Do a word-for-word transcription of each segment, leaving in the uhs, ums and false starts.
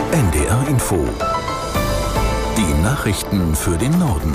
N D R Info. Die Nachrichten für den Norden.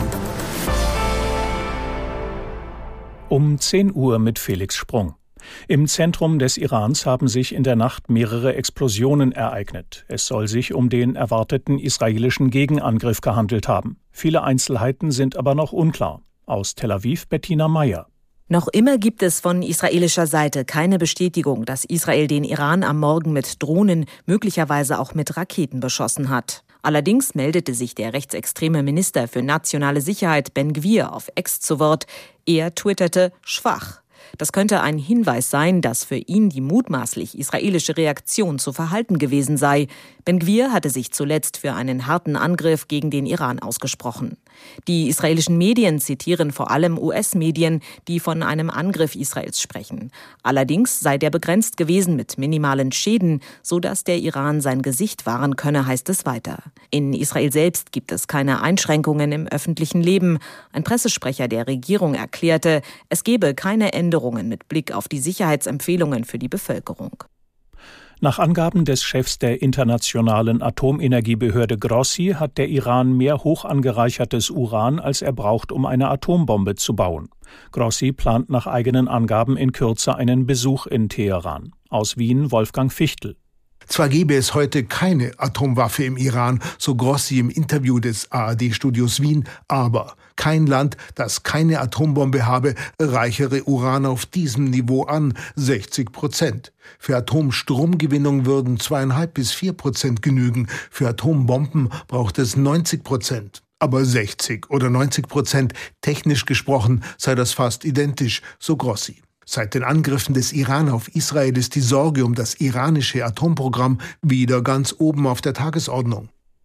Um zehn Uhr mit Felix Sprung. Im Zentrum des Irans haben sich in der Nacht mehrere Explosionen ereignet. Es soll sich um den erwarteten israelischen Gegenangriff gehandelt haben. Viele Einzelheiten sind aber noch unklar. Aus Tel Aviv Bettina Meyer. Noch immer gibt es von israelischer Seite keine Bestätigung, dass Israel den Iran am Morgen mit Drohnen, möglicherweise auch mit Raketen beschossen hat. Allerdings meldete sich der rechtsextreme Minister für nationale Sicherheit Ben Gvir auf X zu Wort. Er twitterte schwach. Das könnte ein Hinweis sein, dass für ihn die mutmaßlich israelische Reaktion zu verhalten gewesen sei. Ben Gvir hatte sich zuletzt für einen harten Angriff gegen den Iran ausgesprochen. Die israelischen Medien zitieren vor allem U S-Medien, die von einem Angriff Israels sprechen. Allerdings sei der begrenzt gewesen mit minimalen Schäden, sodass der Iran sein Gesicht wahren könne, heißt es weiter. In Israel selbst gibt es keine Einschränkungen im öffentlichen Leben. Ein Pressesprecher der Regierung erklärte, es gebe keine Änderungen mit Blick auf die Sicherheitsempfehlungen für die Bevölkerung. Nach Angaben des Chefs der internationalen Atomenergiebehörde Grossi hat der Iran mehr hoch angereichertes Uran, als er braucht, um eine Atombombe zu bauen. Grossi plant nach eigenen Angaben in Kürze einen Besuch in Teheran. Aus Wien Wolfgang Fichtel. Zwar gäbe es heute keine Atomwaffe im Iran, so Grossi im Interview des A R D-Studios Wien, aber kein Land, das keine Atombombe habe, reichere Uran auf diesem Niveau an, sechzig Prozent. Für Atomstromgewinnung würden zweieinhalb bis vier Prozent genügen, für Atombomben braucht es neunzig Prozent. Aber sechzig oder neunzig Prozent, technisch gesprochen, sei das fast identisch, so Grossi. Seit den Angriffen des Iran auf Israel ist die Sorge um das iranische Atomprogramm wieder ganz oben auf der Tagesordnung.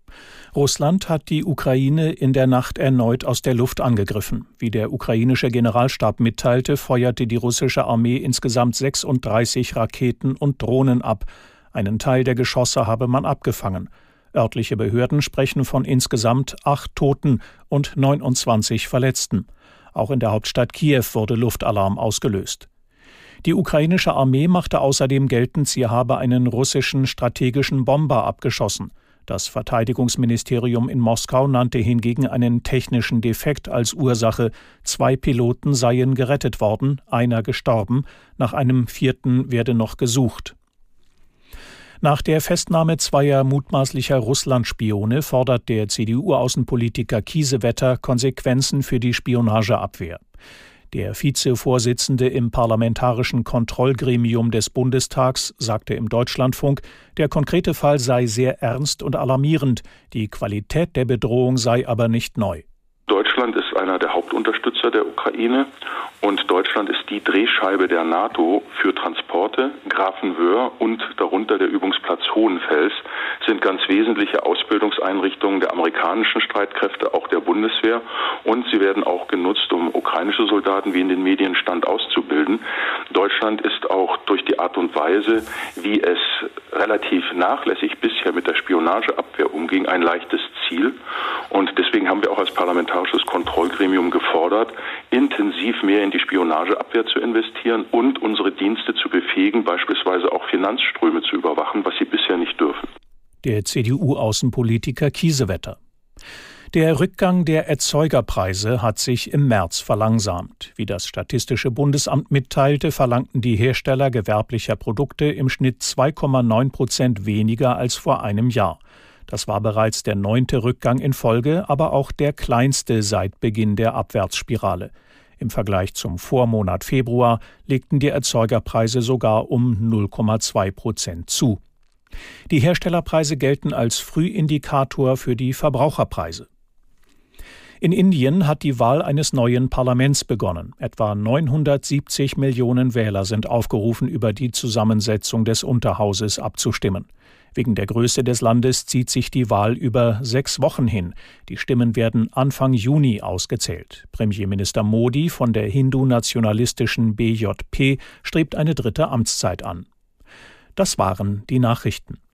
Russland hat die Ukraine in der Nacht erneut aus der Luft angegriffen. Wie der ukrainische Generalstab mitteilte, feuerte die russische Armee insgesamt sechsunddreißig Raketen und Drohnen ab. Einen Teil der Geschosse habe man abgefangen. Örtliche Behörden sprechen von insgesamt acht Toten und neunundzwanzig Verletzten. Auch in der Hauptstadt Kiew wurde Luftalarm ausgelöst. Die ukrainische Armee machte außerdem geltend, sie habe einen russischen strategischen Bomber abgeschossen. Das Verteidigungsministerium in Moskau nannte hingegen einen technischen Defekt als Ursache. Zwei Piloten seien gerettet worden, einer gestorben. Nach einem vierten werde noch gesucht. Nach der Festnahme zweier mutmaßlicher Russland-Spione fordert der C D U-Außenpolitiker Kiesewetter Konsequenzen für die Spionageabwehr. Der Vizevorsitzende im Parlamentarischen Kontrollgremium des Bundestags sagte im Deutschlandfunk, der konkrete Fall sei sehr ernst und alarmierend, die Qualität der Bedrohung sei aber nicht neu. Deutschland ist einer der Hauptunterstützer der Ukraine und Deutschland ist die Drehscheibe der NATO für Transporte. Grafenwöhr und darunter der Übungsplatz Hohenfels sind ganz wesentliche Ausbildungseinrichtungen der amerikanischen Streitkräfte, auch der Bundeswehr, und sie werden auch genutzt, um ukrainische Soldaten, wie in den Medien stand, auszubilden. Deutschland ist auch durch die Art und Weise, wie es relativ nachlässig bisher mit der Spionageabwehr umging, ein leichtes Ziel. Und deswegen haben wir auch als Parlamentarisches Kontrollgremium gefordert, intensiv mehr in die Spionageabwehr zu investieren und unsere Dienste zu befähigen, beispielsweise auch Finanzströme zu überwachen, was sie bisher nicht dürfen. Der C D U-Außenpolitiker Kiesewetter. Der Rückgang der Erzeugerpreise hat sich im März verlangsamt. Wie das Statistische Bundesamt mitteilte, verlangten die Hersteller gewerblicher Produkte im Schnitt zwei Komma neun Prozent weniger als vor einem Jahr. Das war bereits der neunte Rückgang in Folge, aber auch der kleinste seit Beginn der Abwärtsspirale. Im Vergleich zum Vormonat Februar legten die Erzeugerpreise sogar um null Komma zwei Prozent zu. Die Herstellerpreise gelten als Frühindikator für die Verbraucherpreise. In Indien hat die Wahl eines neuen Parlaments begonnen. Etwa neunhundertsiebzig Millionen Wähler sind aufgerufen, über die Zusammensetzung des Unterhauses abzustimmen. Wegen der Größe des Landes zieht sich die Wahl über sechs Wochen hin. Die Stimmen werden Anfang Juni ausgezählt. Premierminister Modi von der hindu-nationalistischen B J P strebt eine dritte Amtszeit an. Das waren die Nachrichten.